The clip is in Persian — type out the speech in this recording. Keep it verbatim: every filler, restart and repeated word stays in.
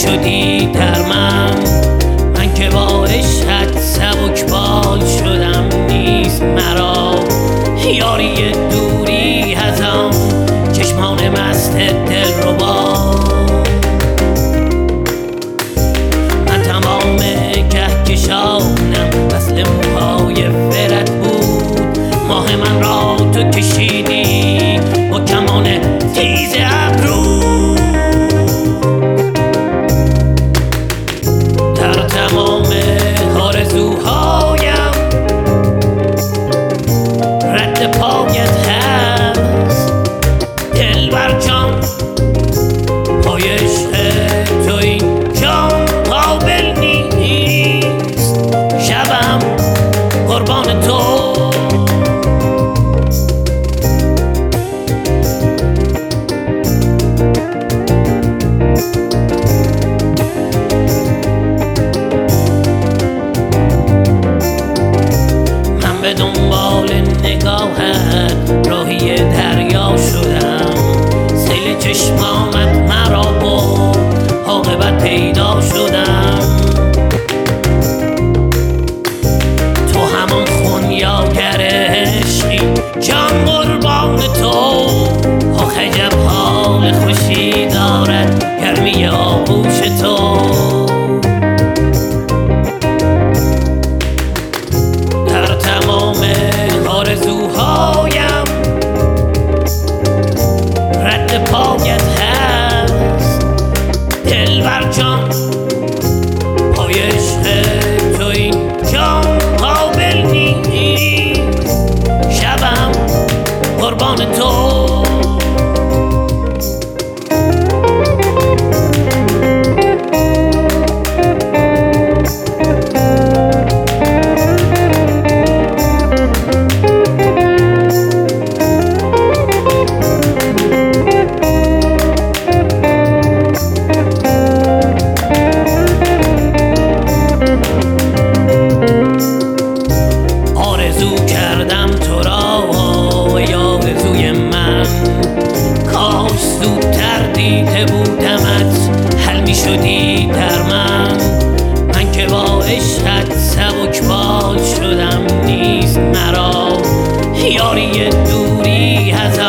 شدی در من، من که با عشقت سبک بال شدم. نیست مرا یاری دوری ازم، چشمان مست دلربا. من تمام کهکشانم وصل موهای فرت بود. ماه من را تو کشیدی با کمان تیز ابرو. در تمام آرزوهایم رد پایت هست دلبر جان. پای عشق تو این جان قابل نیست، شبم قربان تو. به دنبال نگاهت راهی دریا شدم. سیل چشمانت مرا برد، عاقبت پیدا شدم. تو همان خونیاگر عشقی، جان قربان تو. آخ عجب حال خوشی دارد گرمی آغوش تو. آرزوهایم رد پایت هست دلبر جان. پای عشق تو این جان قابل نیست، شبم قربان تو. دیده بودمت حل می شدی در من، من که با عشقت سبک بال شدم. نیست مرا یاری دوری ازم،